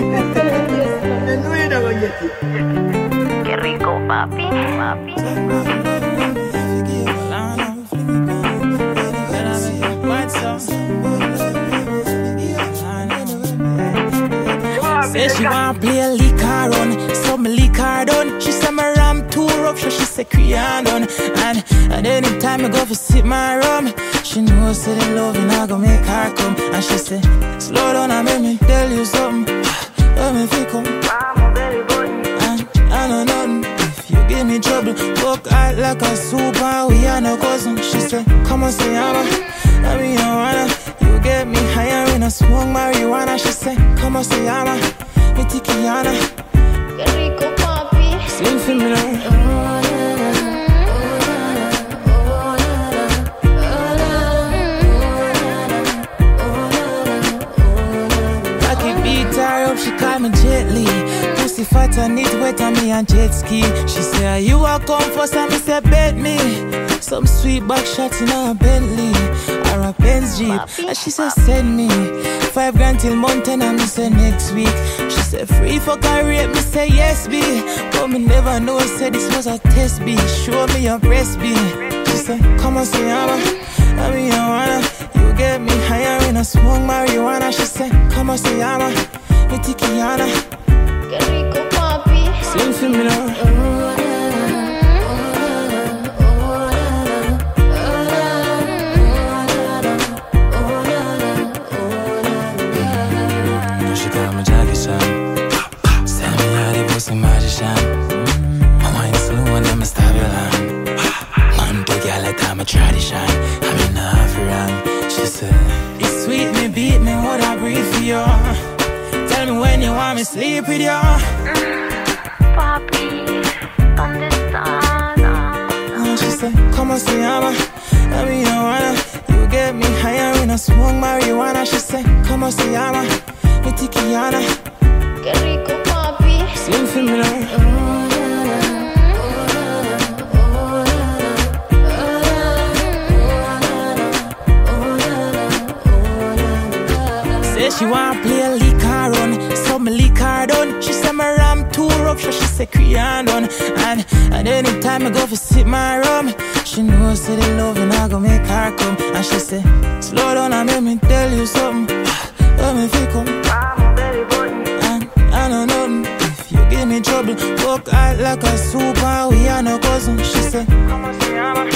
Qué rico, papi, papi. Say she want play a leak her run, so me leak her done. She say my ram too rough, so she say crean done. And anytime I go for sip my rum, she knows that the loving I go make her come. And she say, slow down and make me tell you something. Let me feel come. And I know nothing. If you give me trouble, fuck out like a super. We are no cousin. She say, come on, say I'm I mean, I wanna. You get me higher in a smoke marijuana. She say, come on, say I'm me tikiana. Qué rico, papi. Sing for me now. She call me gently. Pussy fat and it wet on me and jet ski. She say, are you a come first? And me say, bet me. Some sweet back shots in a Bentley or a Benz Jeep. And she say, send me 5 grand till mountain. And me say, next week. She say, free for career. Me say, yes, B. But me never know, say this was a test, B. Show me your breast, B. She say, come on, say, I mean, I wanna. You get me higher in a smoke marijuana. She say, come on, say, me tikiana. Qué rico, papi. Sing for me now. She call me Jackie Chan. Say me how the pussy magician. I wine slow and I'ma stop your line. Man, big girl like I'm a tradition. I'm in half wrong. She said, it's sweet, me beat me, what I breathe for you. Tell me when you want me sleep with you. Papi, ¿dónde estás? And she said, come on, say I mean, I wanna. You get me higher in a smoke marijuana. She said, come on, say me tikiana. Qué rico, papi. Sing for me now. Say she want play a leak her run, so me leak her done. She say my ram too rough, so she say crean done. And anytime I go for sip my rum, she knows that the loving I go make her come. And she say, slow down and make me tell you something. Let me feel come. And I know nothing. If you give me trouble, fuck out like a super. We are no cousin. She say, come on, say